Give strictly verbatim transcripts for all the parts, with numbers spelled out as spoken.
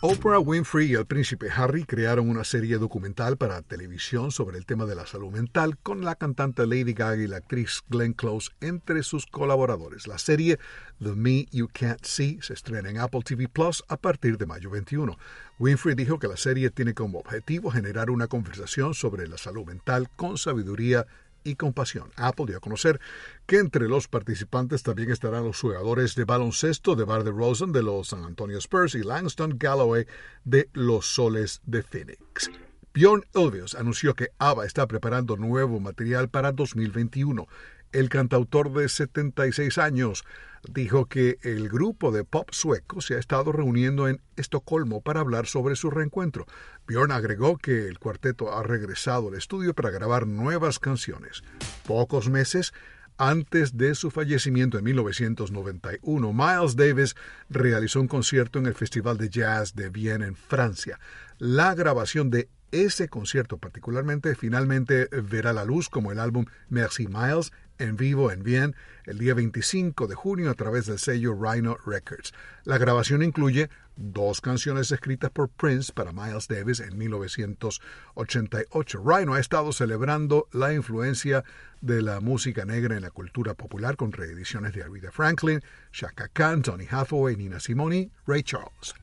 Oprah Winfrey y el príncipe Harry crearon una serie documental para televisión sobre el tema de la salud mental con la cantante Lady Gaga y la actriz Glenn Close entre sus colaboradores. La serie The Me You Can't See se estrena en Apple T V Plus a partir de mayo veintiuno. Winfrey dijo que la serie tiene como objetivo generar una conversación sobre la salud mental con sabiduría y compasión. Apple dio a conocer que entre los participantes también estarán los jugadores de baloncesto DeMar DeRozan de los San Antonio Spurs y Langston Galloway de los Soles de Phoenix. Björn Ulvaeus anunció que ABBA está preparando nuevo material para dos mil veintiuno. El cantautor de setenta y seis años dijo que el grupo de pop sueco se ha estado reuniendo en Estocolmo para hablar sobre su reencuentro. Björn agregó que el cuarteto ha regresado al estudio para grabar nuevas canciones. Pocos meses antes de su fallecimiento en mil novecientos noventa y uno, Miles Davis realizó un concierto en el Festival de Jazz de Viena, en Francia. La grabación de ese concierto particularmente finalmente verá la luz como el álbum Merci Miles en vivo en Viena el día veinticinco de junio a través del sello Rhino Records. La grabación incluye dos canciones escritas por Prince para Miles Davis en mil novecientos ochenta y ocho. Rhino ha estado celebrando la influencia de la música negra en la cultura popular con reediciones de Aretha Franklin, Chaka Khan, Donny Hathaway, Nina Simone, Ray Charles.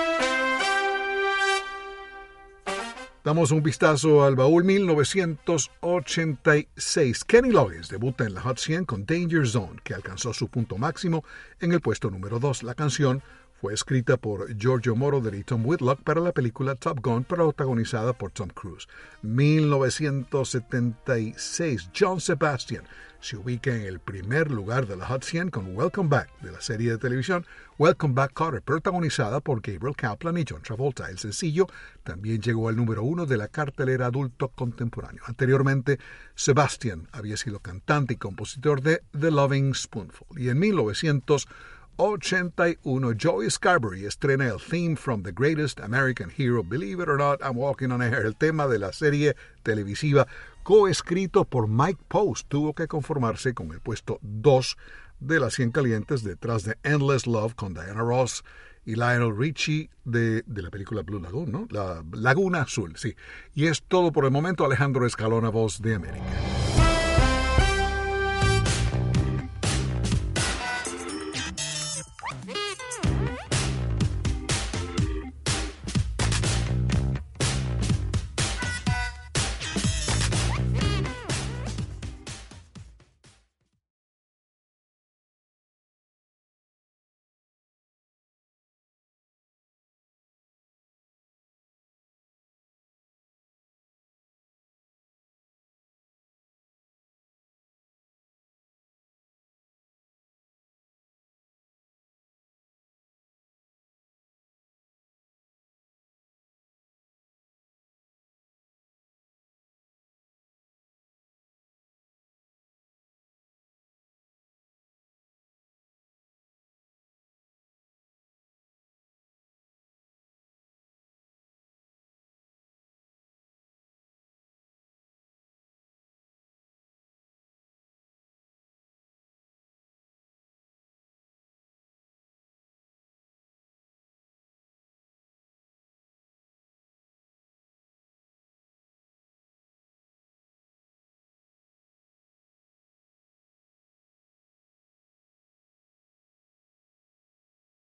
Damos un vistazo al baúl mil novecientos ochenta y seis. Kenny Loggins debuta en la Hot cien con Danger Zone, que alcanzó su punto máximo en el puesto número dos. La canción fue escrita por Giorgio Moroder y Tom Whitlock para la película Top Gun, protagonizada por Tom Cruise. mil novecientos setenta y seis. John Sebastian se ubica en el primer lugar de la Hot cien con Welcome Back, de la serie de televisión Welcome Back Kotter, protagonizada por Gabriel Kaplan y John Travolta. El sencillo también llegó al número uno de la cartelera adulto contemporáneo. Anteriormente, Sebastian había sido cantante y compositor de The Loving Spoonful. Y en mil novecientos ochenta y uno, Joey Scarberry estrena el theme from the greatest American hero, Believe It or Not, I'm Walking on Air, el tema de la serie televisiva coescrito por Mike Post. Tuvo que conformarse con el puesto dos de las cien calientes detrás de Endless Love con Diana Ross y Lionel Richie de, de la película Blue Lagoon, ¿no? La Laguna Azul, sí. Y es todo por el momento. Alejandro Escalona, Voz de América.